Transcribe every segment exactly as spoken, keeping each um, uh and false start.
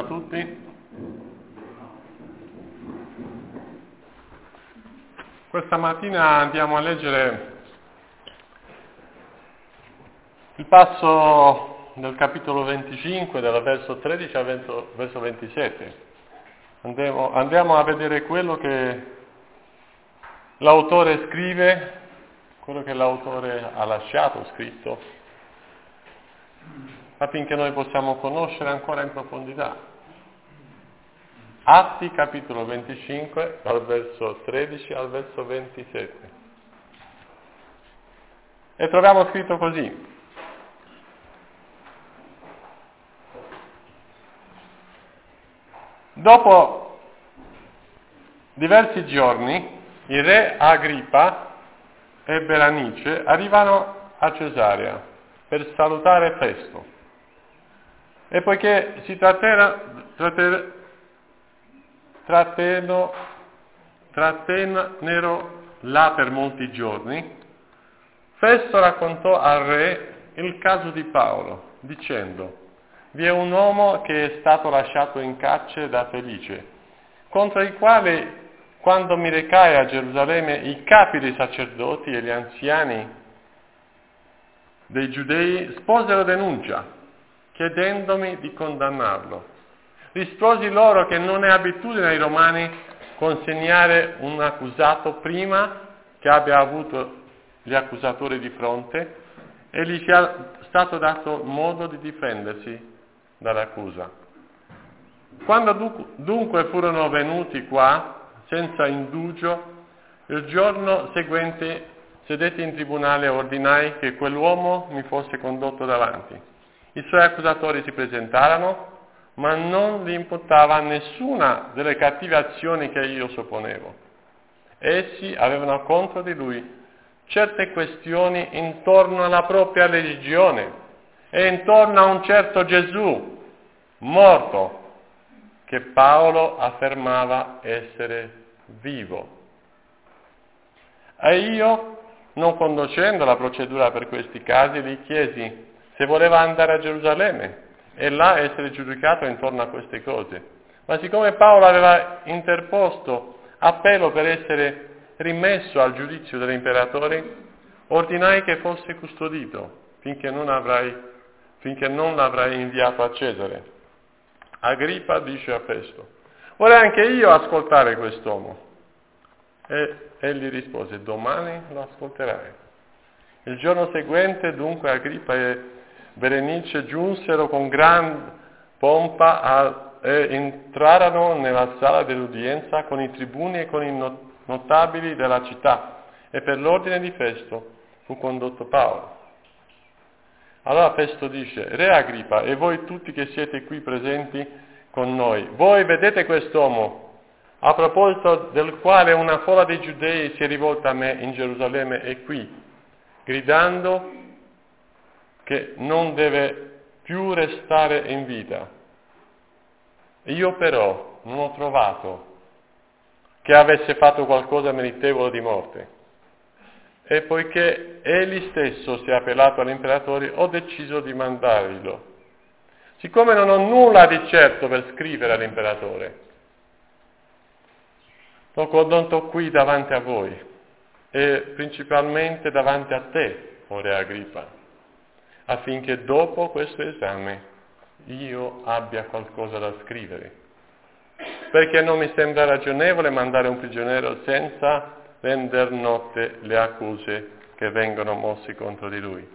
tutti. Questa mattina andiamo a leggere il passo del capitolo venticinque, dal verso tredici al verso ventisette. Andiamo, andiamo a vedere quello che l'autore scrive, quello che l'autore ha lasciato scritto, affinché noi possiamo conoscere ancora in profondità. Atti capitolo venticinque, dal verso tredici al verso ventisette. E troviamo scritto così: dopo diversi giorni, il re Agrippa e Berenice arrivano a Cesarea per salutare Festo. E poiché si trattera, tratter, tratteno, trattennero là per molti giorni, Festo raccontò al re il caso di Paolo, dicendo: vi è un uomo che è stato lasciato in carcere da Felice, contro il quale, quando mi recai a Gerusalemme, i capi dei sacerdoti e gli anziani dei giudei sposero denuncia, chiedendomi di condannarlo. Risposi loro che non è abitudine ai romani consegnare un accusato prima che abbia avuto gli accusatori di fronte e gli sia stato dato modo di difendersi dall'accusa. Quando dunque furono venuti qua, senza indugio, il giorno seguente sedetti in tribunale e ordinai che quell'uomo mi fosse condotto davanti. I suoi accusatori si presentarono, ma non gli imputava nessuna delle cattive azioni che io supponevo. Essi avevano contro di lui certe questioni intorno alla propria religione e intorno a un certo Gesù morto, che Paolo affermava essere vivo. E io, non conoscendo la procedura per questi casi, gli chiesi se voleva andare a Gerusalemme e là essere giudicato intorno a queste cose. Ma siccome Paolo aveva interposto appello per essere rimesso al giudizio dell'imperatore, ordinai che fosse custodito finché non, avrai, finché non l'avrai inviato a Cesare. Agrippa dice a Festo: vorrei anche io ascoltare quest'uomo. E egli rispose: domani lo ascolterai. Il giorno seguente dunque Agrippa e Berenice giunsero con gran pompa a, e entrarono nella sala dell'udienza con i tribuni e con i notabili della città, e per l'ordine di Festo fu condotto Paolo. Allora Festo dice: re Agrippa, e voi tutti che siete qui presenti con noi, voi vedete quest'uomo, a proposito del quale una folla dei giudei si è rivolta a me in Gerusalemme e qui, gridando che non deve più restare in vita. Io però non ho trovato che avesse fatto qualcosa meritevole di morte. E poiché egli stesso si è appellato all'imperatore, ho deciso di mandarglielo. Siccome non ho nulla di certo per scrivere all'imperatore, l'ho condotto qui davanti a voi, e principalmente davanti a te, o re Agrippa, affinché dopo questo esame io abbia qualcosa da scrivere, perché non mi sembra ragionevole mandare un prigioniero senza render note le accuse che vengono mosse contro di lui.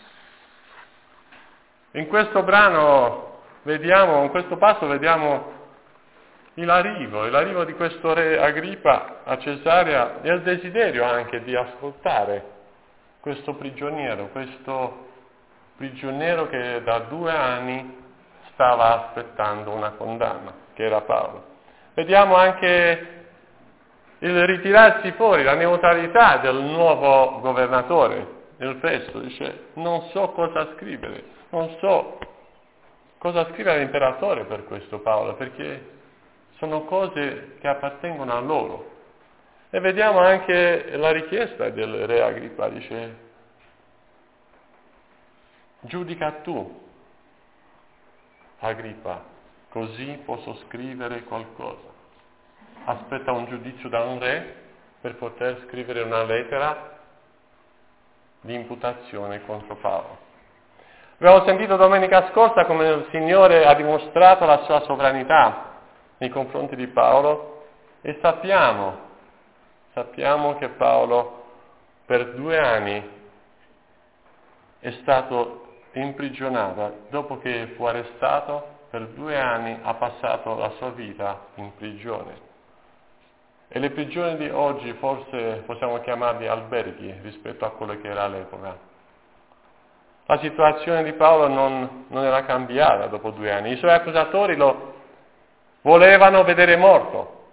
In questo brano vediamo, in questo passo vediamo l'arrivo, l'arrivo di questo re Agrippa a Cesarea e il desiderio anche di ascoltare questo prigioniero, questo prigioniero che da due anni stava aspettando una condanna, che era Paolo. Vediamo anche il ritirarsi fuori, la neutralità del nuovo governatore, il Festo, dice: non so cosa scrivere, non so cosa scrivere all'imperatore per questo Paolo, perché sono cose che appartengono a loro. E vediamo anche la richiesta del re Agrippa, dice: giudica tu, Agrippa, così posso scrivere qualcosa. Aspetta un giudizio da un re per poter scrivere una lettera di imputazione contro Paolo. Abbiamo sentito domenica scorsa come il Signore ha dimostrato la sua sovranità nei confronti di Paolo e sappiamo, sappiamo che Paolo per due anni è stato imprigionato. Dopo che fu arrestato, per due anni ha passato la sua vita in prigione. E le prigioni di oggi forse possiamo chiamarli alberghi rispetto a quello che era all'epoca. La situazione di Paolo non, non era cambiata dopo due anni. I suoi accusatori lo volevano vedere morto.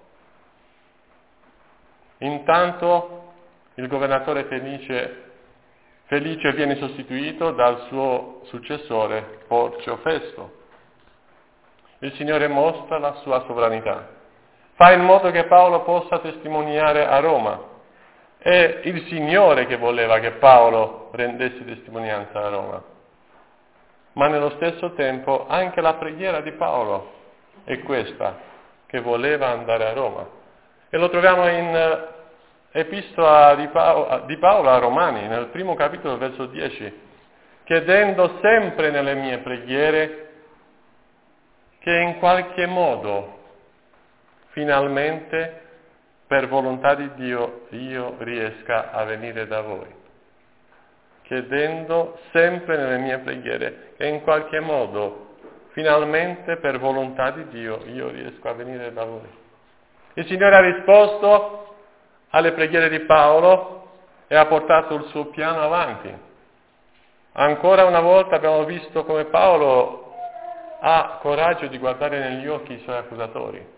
Intanto il governatore felice, felice viene sostituito dal suo successore Porcio Festo. Il Signore mostra la sua sovranità. Fa in modo che Paolo possa testimoniare a Roma. È il Signore che voleva che Paolo rendesse testimonianza a Roma. Ma nello stesso tempo anche la preghiera di Paolo è questa, che voleva andare a Roma. E lo troviamo in Epistola di Paolo, di Paolo a Romani, nel primo capitolo, verso dieci, chiedendo sempre nelle mie preghiere che in qualche modo finalmente, per volontà di Dio, io riesca a venire da voi. Chiedendo sempre nelle mie preghiere che in qualche modo, finalmente, per volontà di Dio, io riesco a venire da voi. Il Signore ha risposto alle preghiere di Paolo e ha portato il suo piano avanti. Ancora una volta abbiamo visto come Paolo ha coraggio di guardare negli occhi i suoi accusatori.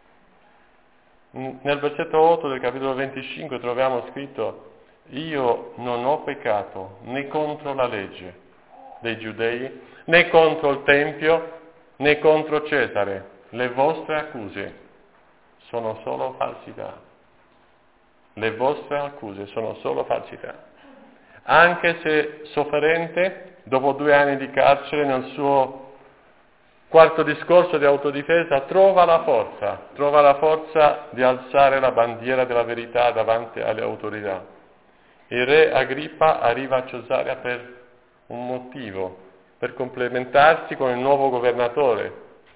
Nel versetto otto del capitolo venticinque troviamo scritto: io non ho peccato né contro la legge dei giudei, né contro il Tempio, né contro Cesare. Le vostre accuse sono solo falsità. Le vostre accuse sono solo falsità. Anche se sofferente, dopo due anni di carcere, nel suo quarto discorso di autodifesa, trova la forza, trova la forza di alzare la bandiera della verità davanti alle autorità. Il re Agrippa arriva a Cesarea per un motivo, per complementarsi con il nuovo governatore,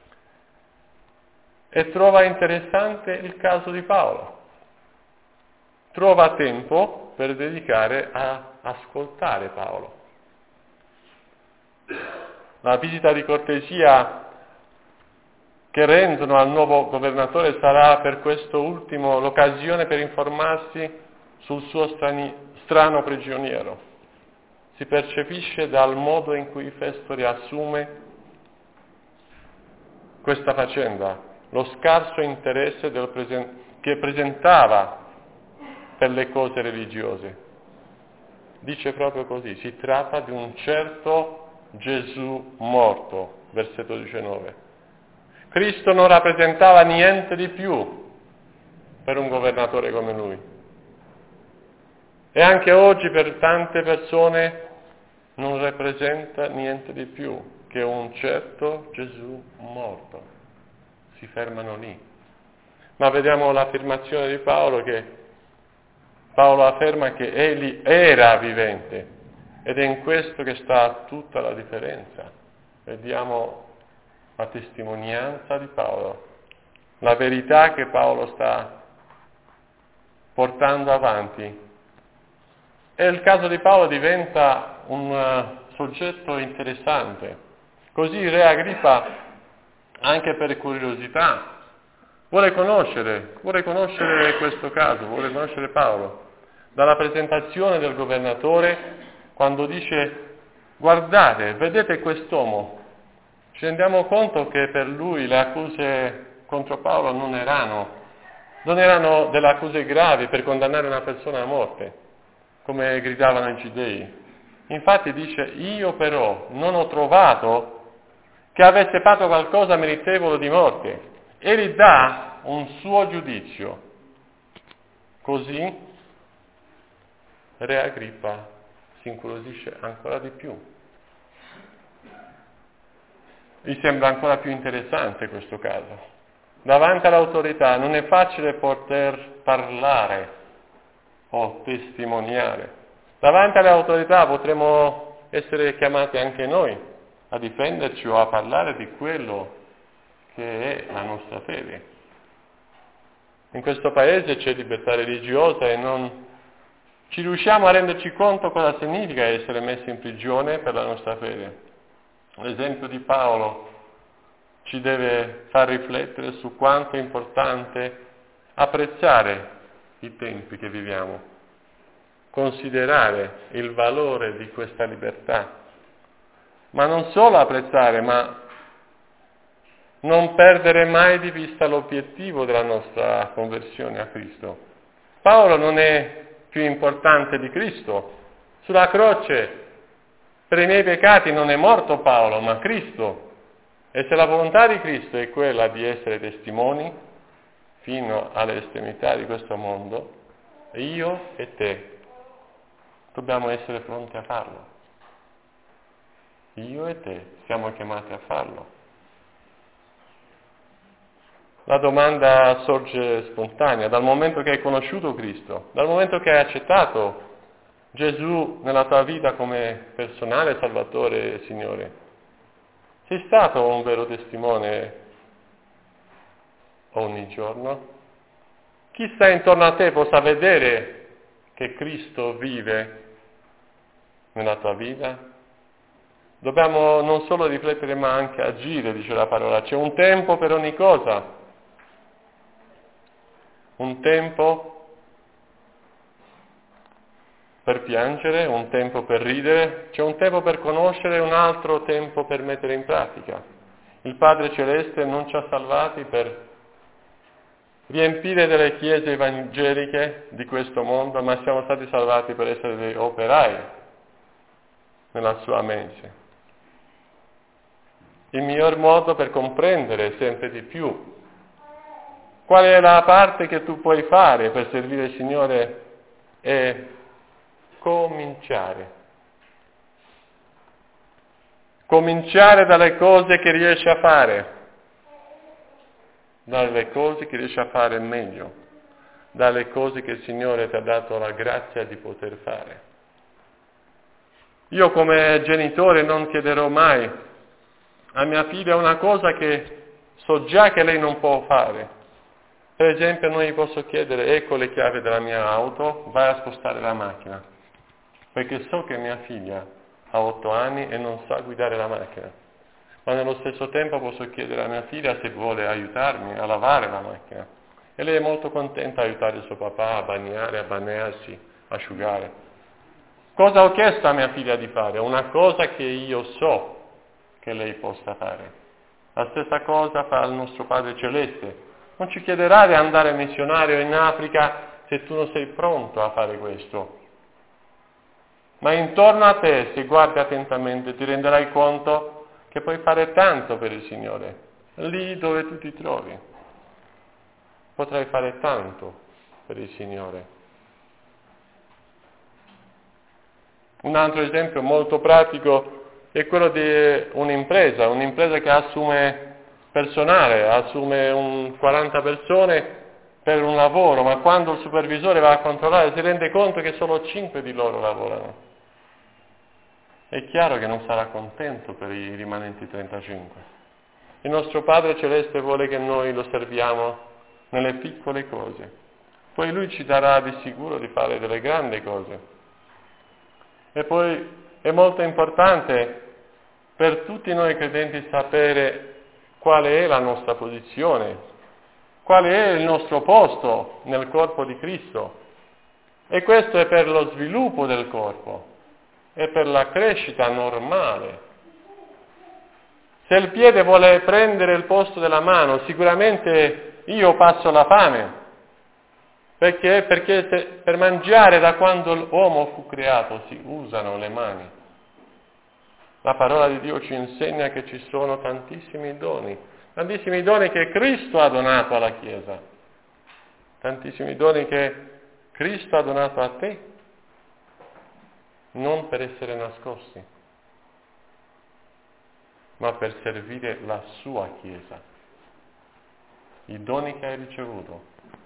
e trova interessante il caso di Paolo. Trova tempo per dedicare a ascoltare Paolo. La visita di cortesia che rendono al nuovo governatore sarà per questo ultimo l'occasione per informarsi sul suo strani, strano prigioniero. Si percepisce dal modo in cui Festo riassume questa faccenda, lo scarso interesse del presen- che presentava per le cose religiose. Dice proprio così: si tratta di un certo Gesù morto, versetto diciannove. Cristo non rappresentava niente di più per un governatore come lui. E anche oggi per tante persone non rappresenta niente di più che un certo Gesù morto. Si fermano lì. Ma vediamo l'affermazione di Paolo, che Paolo afferma che egli era vivente, ed è in questo che sta tutta la differenza. Vediamo la testimonianza di Paolo, la verità che Paolo sta portando avanti. E il caso di Paolo diventa un uh, soggetto interessante. Così Re Agrippa, anche per curiosità, vuole conoscere, vuole conoscere questo caso, vuole conoscere Paolo. Dalla presentazione del governatore, quando dice: guardate, vedete quest'uomo, ci rendiamo conto che per lui le accuse contro Paolo non erano, non erano delle accuse gravi per condannare una persona a morte, come gridavano i giudei. Infatti dice: io però non ho trovato che avesse fatto qualcosa meritevole di morte. E gli dà un suo giudizio. Così Re Agrippa si incuriosisce ancora di più. mi sembra ancora più interessante questo caso. Davanti all'autorità non è facile poter parlare o testimoniare. Davanti alle autorità potremo essere chiamati anche noi a difenderci o a parlare di quello che è la nostra fede. In questo paese c'è libertà religiosa e non ci riusciamo a renderci conto cosa significa essere messi in prigione per la nostra fede. L'esempio di Paolo ci deve far riflettere su quanto è importante apprezzare i tempi che viviamo, considerare il valore di questa libertà, ma non solo apprezzare, ma non perdere mai di vista l'obiettivo della nostra conversione a Cristo. Paolo non è più importante di Cristo. Sulla croce per i miei peccati non è morto Paolo, ma Cristo. E se la volontà di Cristo è quella di essere testimoni fino alle estremità di questo mondo, io e te dobbiamo essere pronti a farlo. Io e te siamo chiamati a farlo. La domanda sorge spontanea, dal momento che hai conosciuto Cristo, dal momento che hai accettato Gesù nella tua vita come personale Salvatore e Signore, sei stato un vero testimone ogni giorno? Chi sta intorno a te possa vedere che Cristo vive nella tua vita? Dobbiamo non solo riflettere ma anche agire, dice la parola. C'è un tempo per ogni cosa. Un tempo per piangere, un tempo per ridere, c'è un tempo per conoscere e un altro tempo per mettere in pratica. Il Padre Celeste non ci ha salvati per riempire delle chiese evangeliche di questo mondo, ma siamo stati salvati per essere dei operai nella sua mensa. Il miglior modo per comprendere sempre di più qual è la parte che tu puoi fare per servire il Signore è cominciare. Cominciare dalle cose che riesci a fare, dalle cose che riesci a fare meglio, dalle cose che il Signore ti ha dato la grazia di poter fare. Io come genitore non chiederò mai a mia figlia una cosa che so già che lei non può fare. Per esempio, non gli posso chiedere, ecco le chiavi della mia auto, vai a spostare la macchina, perché so che mia figlia ha otto anni e non sa guidare la macchina, ma nello stesso tempo posso chiedere a mia figlia se vuole aiutarmi a lavare la macchina, e lei è molto contenta di aiutare il suo papà a bagnare, a bagnarsi, a asciugare. Cosa ho chiesto a mia figlia di fare? Una cosa che io so che lei possa fare. La stessa cosa fa il nostro Padre Celeste. Non ci chiederà di andare missionario in Africa se tu non sei pronto a fare questo. Ma intorno a te, se guardi attentamente, ti renderai conto che puoi fare tanto per il Signore. Lì dove tu ti trovi, potrai fare tanto per il Signore. Un altro esempio molto pratico è quello di un'impresa, un'impresa che assume personale, assume un quaranta persone per un lavoro, ma quando il supervisore va a controllare si rende conto che solo cinque di loro lavorano. È chiaro che non sarà contento per i rimanenti trentacinque. Il nostro Padre Celeste vuole che noi lo serviamo nelle piccole cose, poi Lui ci darà di sicuro di fare delle grandi cose. E poi è molto importante per tutti noi credenti sapere qual è la nostra posizione, qual è il nostro posto nel corpo di Cristo. E questo è per lo sviluppo del corpo, è per la crescita normale. Se il piede vuole prendere il posto della mano, sicuramente io passo la fame. Perché? Perché se, per mangiare da quando l'uomo fu creato si usano le mani. La parola di Dio ci insegna che ci sono tantissimi doni, tantissimi doni che Cristo ha donato alla Chiesa, tantissimi doni che Cristo ha donato a te, non per essere nascosti, ma per servire la sua Chiesa. I doni che hai ricevuto,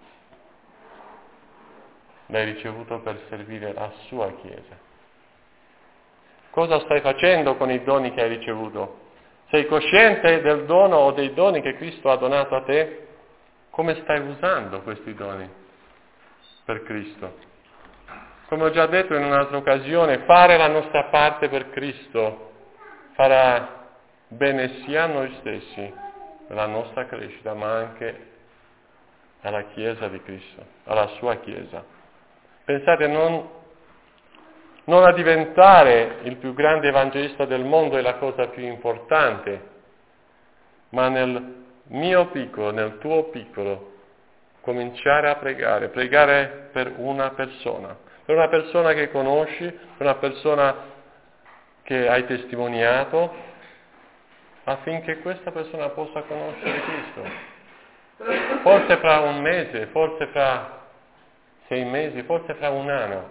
l'hai ricevuto per servire la sua Chiesa. Cosa stai facendo con i doni che hai ricevuto? Sei cosciente del dono o dei doni che Cristo ha donato a te? Come stai usando questi doni per Cristo? Come ho già detto in un'altra occasione, fare la nostra parte per Cristo farà bene sia a noi stessi, alla nostra crescita, ma anche alla Chiesa di Cristo, alla sua Chiesa. Pensate, non, non a diventare il più grande evangelista del mondo è la cosa più importante, ma nel mio piccolo, nel tuo piccolo, cominciare a pregare, pregare per una persona, per una persona che conosci, per una persona che hai testimoniato, affinché questa persona possa conoscere Cristo. Forse fra un mese, forse fra sei mesi, forse fra un anno,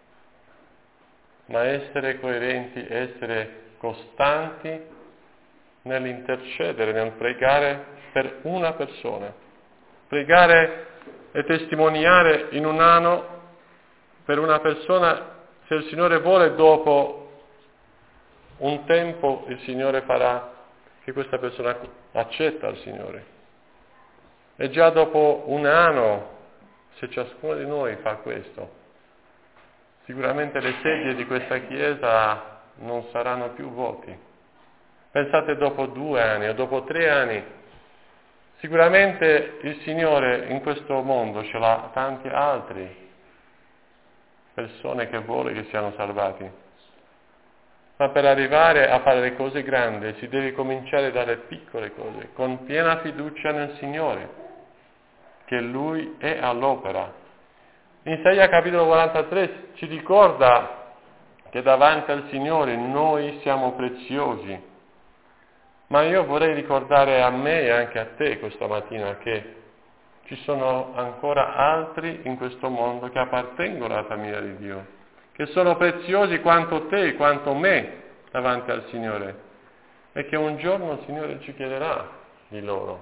ma essere coerenti, essere costanti nell'intercedere, nel pregare per una persona. Pregare e testimoniare in un anno per una persona, se il Signore vuole, dopo un tempo il Signore farà che questa persona accetta il Signore. E già dopo un anno, se ciascuno di noi fa questo, sicuramente le sedie di questa Chiesa non saranno più vuoti. Pensate dopo due anni o dopo tre anni, sicuramente il Signore in questo mondo ce l'ha tanti altri persone che vuole che siano salvati. Ma per arrivare a fare le cose grandi si deve cominciare dalle piccole cose, con piena fiducia nel Signore, che Lui è all'opera. In Isaia capitolo quarantatré ci ricorda che davanti al Signore noi siamo preziosi. Ma io vorrei ricordare a me e anche a te questa mattina che ci sono ancora altri in questo mondo che appartengono alla famiglia di Dio, che sono preziosi quanto te, quanto me davanti al Signore, e che un giorno il Signore ci chiederà di loro.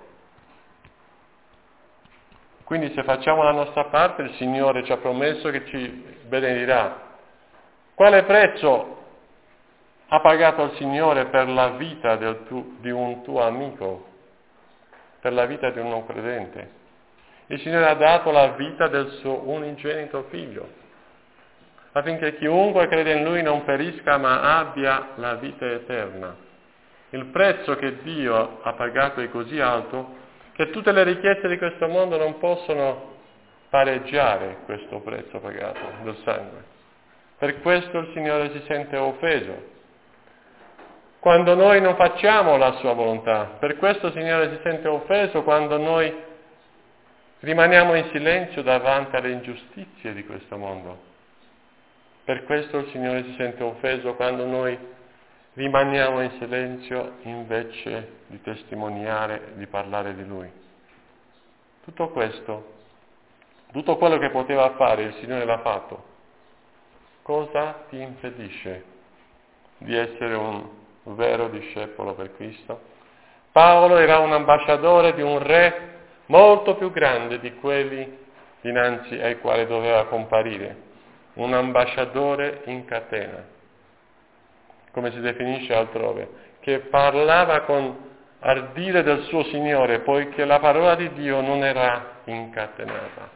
Quindi se facciamo la nostra parte, il Signore ci ha promesso che ci benedirà. Quale prezzo ha pagato il Signore per la vita del tu, di un tuo amico, per la vita di un non credente? Il Signore ha dato la vita del suo unigenito Figlio, affinché chiunque crede in Lui non perisca ma abbia la vita eterna. Il prezzo che Dio ha pagato è così alto che tutte le richieste di questo mondo non possono pareggiare questo prezzo pagato del sangue. Per questo il Signore si sente offeso quando noi non facciamo la sua volontà. Per questo il Signore si sente offeso quando noi rimaniamo in silenzio davanti alle ingiustizie di questo mondo. Per questo il Signore si sente offeso quando noi rimaniamo in silenzio invece di testimoniare, di parlare di Lui. Tutto questo, tutto quello che poteva fare il Signore l'ha fatto. Cosa ti impedisce di essere un vero discepolo per Cristo? Paolo era un ambasciatore di un re molto più grande di quelli dinanzi ai quali doveva comparire, un ambasciatore in catena, come si definisce altrove, che parlava con ardire del suo Signore, poiché la parola di Dio non era incatenata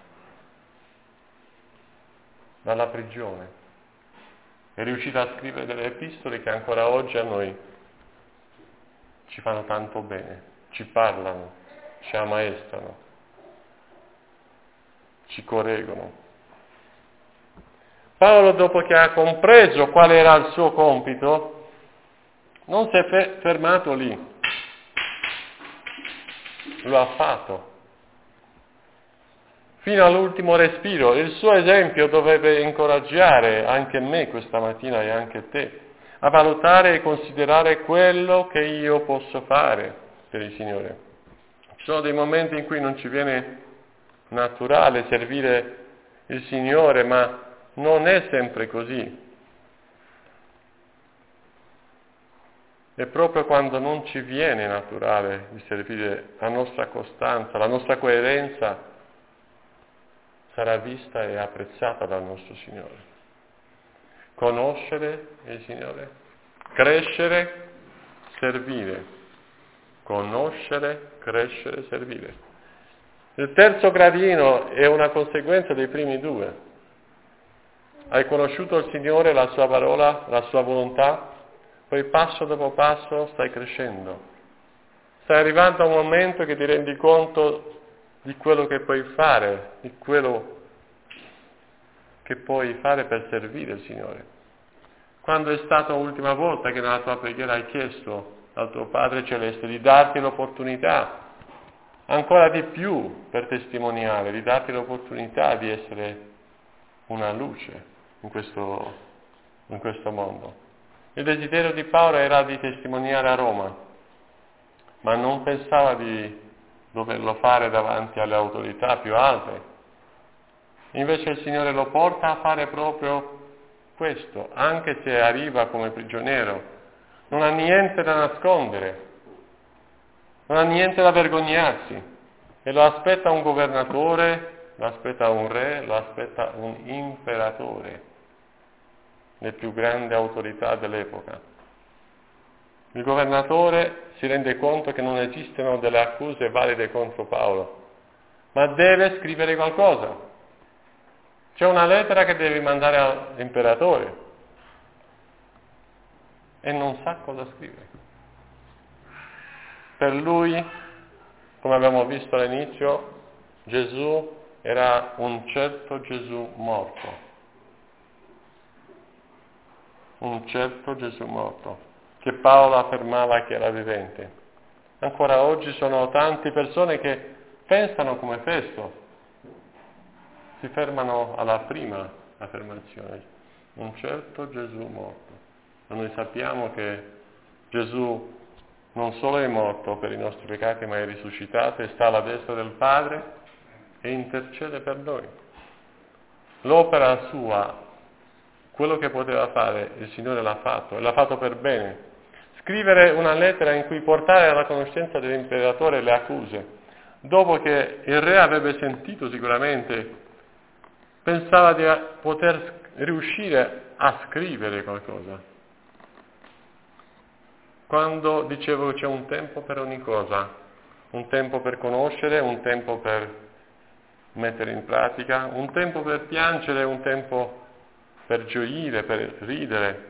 dalla prigione. È riuscito a scrivere delle epistole che ancora oggi a noi ci fanno tanto bene, ci parlano, ci ammaestrano, ci correggono. Paolo, dopo che ha compreso qual era il suo compito, non si è fe- fermato lì, lo ha fatto fino all'ultimo respiro. Il suo esempio dovrebbe incoraggiare anche me questa mattina e anche te a valutare e considerare quello che io posso fare per il Signore. Ci sono dei momenti in cui non ci viene naturale servire il Signore, ma non è sempre così. E proprio quando non ci viene naturale di servire, la nostra costanza, la nostra coerenza sarà vista e apprezzata dal nostro Signore. Conoscere il Signore, crescere, servire. Conoscere, crescere, servire. Il terzo gradino è una conseguenza dei primi due. Hai conosciuto il Signore, la sua parola, la sua volontà, poi passo dopo passo stai crescendo. Stai arrivando a un momento che ti rendi conto di quello che puoi fare, di quello che puoi fare per servire il Signore. Quando è stata l'ultima volta che nella tua preghiera hai chiesto al tuo Padre Celeste di darti l'opportunità, ancora di più per testimoniare, di darti l'opportunità di essere una luce in questo, in questo mondo. Il desiderio di Paolo era di testimoniare a Roma, ma non pensava di doverlo fare davanti alle autorità più alte. Invece il Signore lo porta a fare proprio questo, anche se arriva come prigioniero. Non ha niente da nascondere, non ha niente da vergognarsi. E lo aspetta un governatore, lo aspetta un re, lo aspetta un imperatore, le più grandi autorità dell'epoca. Il governatore si rende conto che non esistono delle accuse valide contro Paolo, ma deve scrivere qualcosa. C'è una lettera che deve mandare all'imperatore e non sa cosa scrivere. Per lui, come abbiamo visto all'inizio, Gesù era un certo Gesù morto. Un certo Gesù morto, che Paolo affermava che era vivente. Ancora oggi sono tante persone che pensano come Festo, si fermano alla prima affermazione, un certo Gesù morto. Ma noi sappiamo che Gesù non solo è morto per i nostri peccati, ma è risuscitato e sta alla destra del Padre e intercede per noi. L'opera sua, quello che poteva fare, il Signore l'ha fatto, e l'ha fatto per bene. Scrivere una lettera in cui portare alla conoscenza dell'imperatore le accuse, dopo che il re avrebbe sentito sicuramente, pensava di poter riuscire a scrivere qualcosa. Quando dicevo che c'è un tempo per ogni cosa, un tempo per conoscere, un tempo per mettere in pratica, un tempo per piangere, un tempo per gioire, per ridere.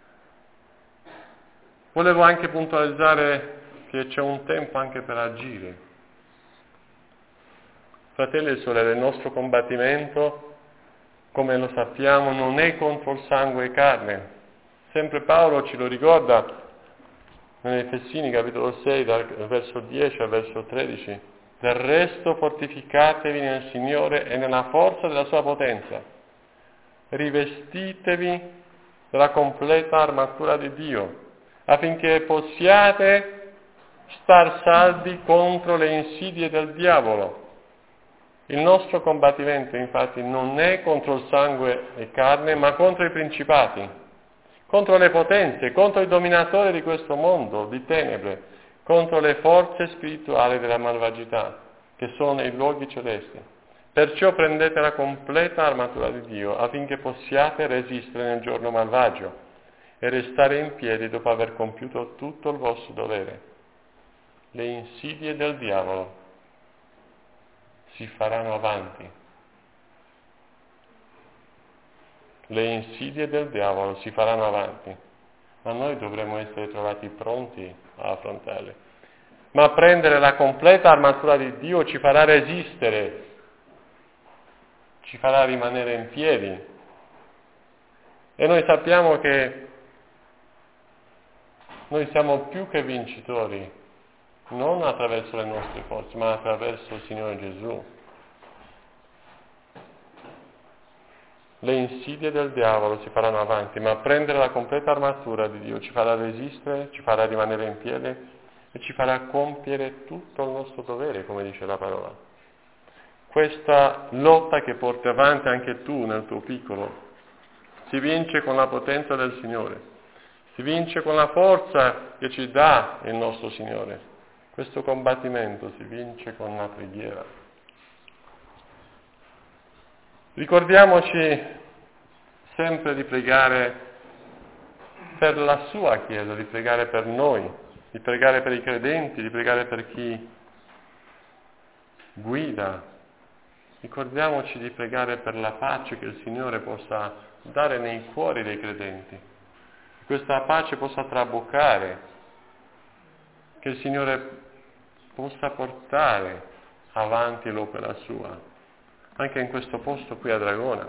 Volevo anche puntualizzare che c'è un tempo anche per agire. Fratelli e sorelle, il nostro combattimento, come lo sappiamo, non è contro il sangue e carne. Sempre Paolo ci lo ricorda nelle Efesini, capitolo sei, dal verso dieci al verso tredici. Del resto fortificatevi nel Signore e nella forza della sua potenza. Rivestitevi della completa armatura di Dio, affinché possiate star saldi contro le insidie del diavolo. Il nostro combattimento, infatti, non è contro il sangue e carne, ma contro i principati, contro le potenze, contro i dominatori di questo mondo di tenebre, contro le forze spirituali della malvagità, che sono nei luoghi celesti. Perciò prendete la completa armatura di Dio affinché possiate resistere nel giorno malvagio e restare in piedi dopo aver compiuto tutto il vostro dovere. Le insidie del diavolo si faranno avanti. Le insidie del diavolo si faranno avanti, ma noi dovremo essere trovati pronti a affrontarle. Ma prendere la completa armatura di Dio ci farà resistere, ci farà rimanere in piedi. E noi sappiamo che noi siamo più che vincitori, non attraverso le nostre forze, ma attraverso il Signore Gesù. Le insidie del diavolo si faranno avanti, ma prendere la completa armatura di Dio ci farà resistere, ci farà rimanere in piedi e ci farà compiere tutto il nostro dovere, come dice la parola. Questa lotta che porti avanti anche tu nel tuo piccolo si vince con la potenza del Signore. Si vince con la forza che ci dà il nostro Signore. Questo combattimento si vince con la preghiera. Ricordiamoci sempre di pregare per la sua Chiesa, di pregare per noi, di pregare per i credenti, di pregare per chi guida. Ricordiamoci di pregare per la pace che il Signore possa dare nei cuori dei credenti, che questa pace possa traboccare, che il Signore possa portare avanti l'opera sua, anche in questo posto qui a Dragona.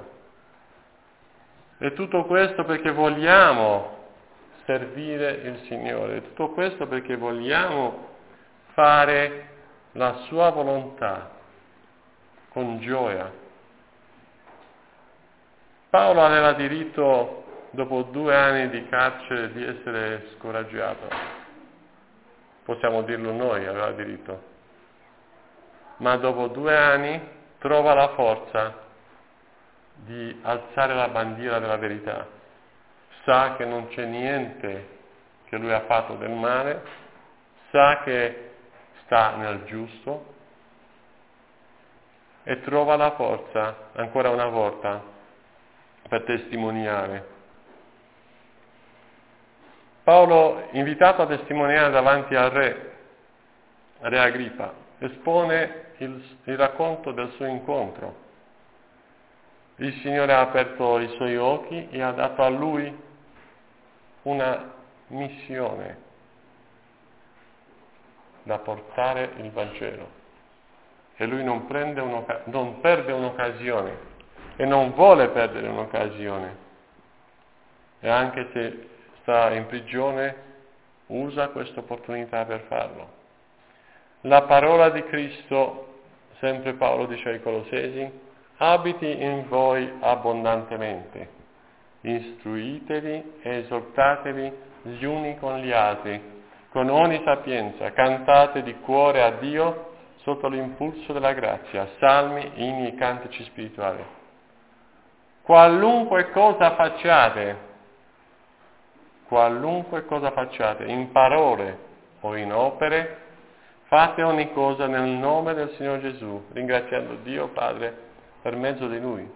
E tutto questo perché vogliamo servire il Signore, tutto questo perché vogliamo fare la sua volontà con gioia. Paolo aveva diritto, dopo due anni di carcere, di essere scoraggiato. Possiamo dirlo noi, aveva diritto. Ma dopo due anni trova la forza di alzare la bandiera della verità. Sa che non c'è niente che lui ha fatto del male, sa che sta nel giusto e trova la forza, ancora una volta, per testimoniare. Paolo, invitato a testimoniare davanti al re, re Agrippa, espone il, il racconto del suo incontro. Il Signore ha aperto i suoi occhi e ha dato a lui una missione da portare il Vangelo. E lui non, prende non perde un'occasione e non vuole perdere un'occasione. E anche se sta in prigione, usa questa opportunità per farlo. La parola di Cristo, sempre Paolo dice ai Colossesi, abiti in voi abbondantemente, istruitevi e esortatevi gli uni con gli altri, con ogni sapienza, cantate di cuore a Dio sotto l'impulso della grazia, salmi, inni e cantici spirituali. Qualunque cosa facciate, qualunque cosa facciate, in parole o in opere, fate ogni cosa nel nome del Signore Gesù, ringraziando Dio Padre per mezzo di Lui.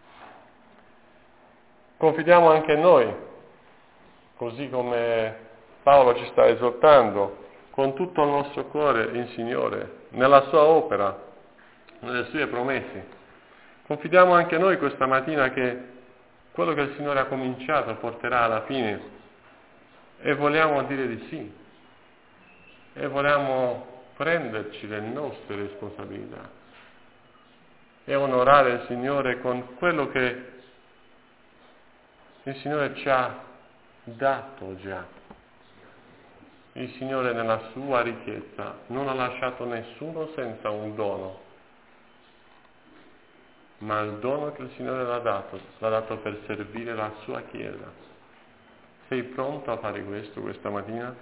Confidiamo anche noi, così come Paolo ci sta esortando, con tutto il nostro cuore il Signore, nella sua opera, nelle sue promesse. Confidiamo anche noi questa mattina che quello che il Signore ha cominciato porterà alla fine e vogliamo dire di sì e vogliamo prenderci le nostre responsabilità e onorare il Signore con quello che il Signore ci ha dato già. Il Signore nella sua ricchezza non ha lasciato nessuno senza un dono, ma il dono che il Signore l'ha dato, l'ha dato per servire la sua Chiesa. Sei pronto a fare questo questa mattina?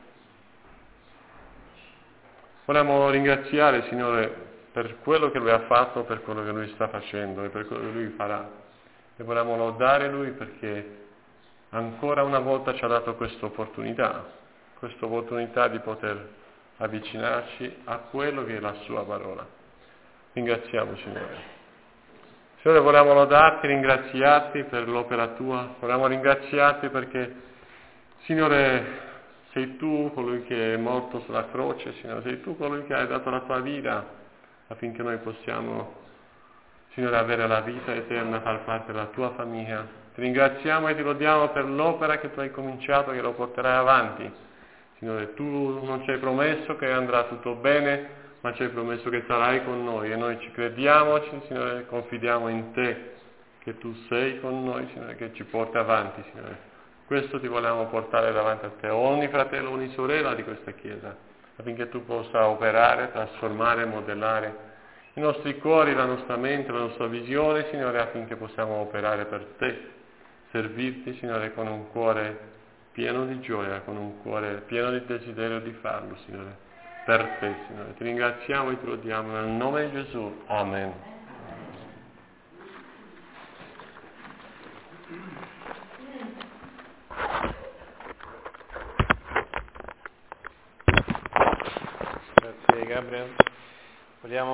Vogliamo ringraziare il Signore per quello che Lui ha fatto, per quello che Lui sta facendo e per quello che Lui farà. E vogliamo lodare Lui perché ancora una volta ci ha dato questa opportunità, questa opportunità di poter avvicinarci a quello che è la sua parola. Ringraziamo Signore. Signore, vogliamo lodarti, ringraziarti per l'opera tua, vogliamo ringraziarti perché, Signore, sei tu colui che è morto sulla croce, Signore, sei tu colui che hai dato la tua vita affinché noi possiamo, Signore, avere la vita eterna, far parte della tua famiglia. Ti ringraziamo e ti lodiamo per l'opera che tu hai cominciato e che lo porterai avanti. Signore, tu non ci hai promesso che andrà tutto bene, ma ci hai promesso che sarai con noi e noi ci crediamo, Signore, confidiamo in te, che tu sei con noi, Signore, che ci porti avanti, Signore. Questo ti vogliamo portare davanti a te, ogni fratello, ogni sorella di questa Chiesa, affinché tu possa operare, trasformare, modellare i nostri cuori, la nostra mente, la nostra visione, Signore, affinché possiamo operare per te, servirti, Signore, con un cuore pieno di gioia, con un cuore pieno di desiderio di farlo, Signore, per te, Signore. Ti ringraziamo e ti lodiamo nel nome di Gesù. Amen. Gabriel. Vogliamo